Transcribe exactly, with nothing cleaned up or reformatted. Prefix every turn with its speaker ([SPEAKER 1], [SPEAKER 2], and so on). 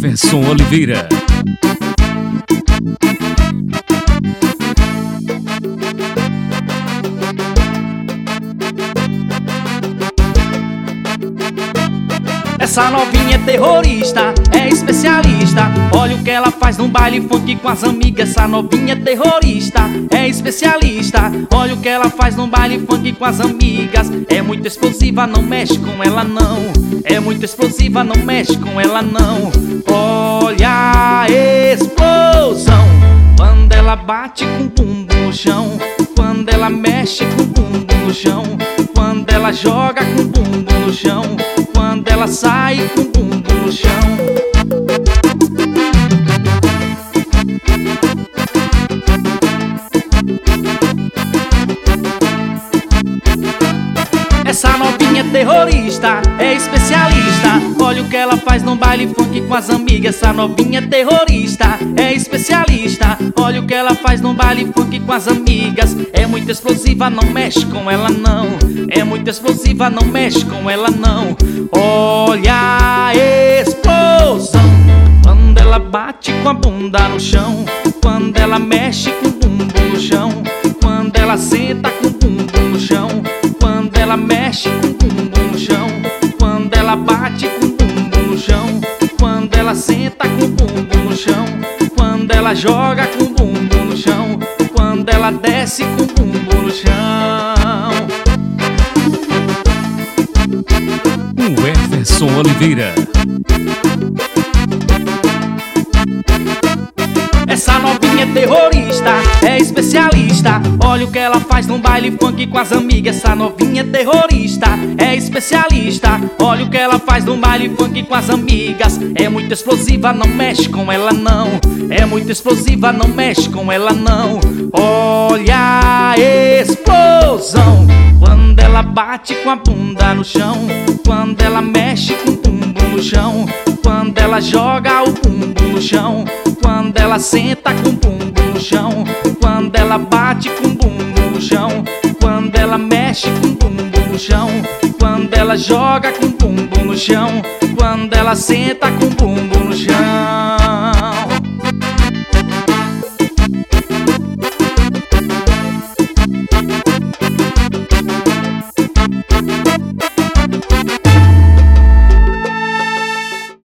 [SPEAKER 1] Everson Oliveira.
[SPEAKER 2] Essa novinha é terrorista, é especialista. Olha o que ela faz num baile funk com as amigas. Essa novinha é terrorista, é especialista. Olha o que ela faz num baile funk com as amigas. É muito explosiva, não mexe com ela não. É muito explosiva, não mexe com ela não. Olha a explosão quando ela bate com o bumbum no chão. Quando ela mexe com o bumbum no chão. Quando ela joga com o bumbum no chão. Quando ela sai com o bumbum no chão. Essa novinha é terrorista, é especialista. Olha o que ela faz num baile funk com as amigas. Essa novinha é terrorista, é especialista. Olha o que ela faz num baile funk com as amigas. É muito explosiva, não mexe com ela não. É muito explosiva, não mexe com ela não. Olha a explosão quando ela bate com a bunda no chão. Quando ela mexe com o bumbum no chão. Quando ela senta com o bumbum no chão. Quando ela mexe com o bumbum no chão. Quando ela bate com o bumbum no chão. Quando ela senta com o bumbum no chão. Quando ela joga com o bumbum no chão. Quando ela desce com o bumbum no chão.
[SPEAKER 1] O Everson Oliveira.
[SPEAKER 2] Essa novinha é terrorista, é especialista. Olha o que ela faz num baile funk com as amigas. Essa novinha é terrorista, é especialista. Olha o que ela faz num baile funk com as amigas. É muito explosiva, não mexe com ela não. É muito explosiva, não mexe com ela não. Olha a explosão quando ela bate com a bunda no chão. Quando ela mexe com o bumbum no chão. Quando ela joga o bumbum no chão. Quando ela senta com o bumbum no chão. Quando ela bate com o bumbum no chão. Quando ela mexe com o bumbum no chão. Quando ela joga com o bumbum no chão. Quando ela senta com o bumbum no chão.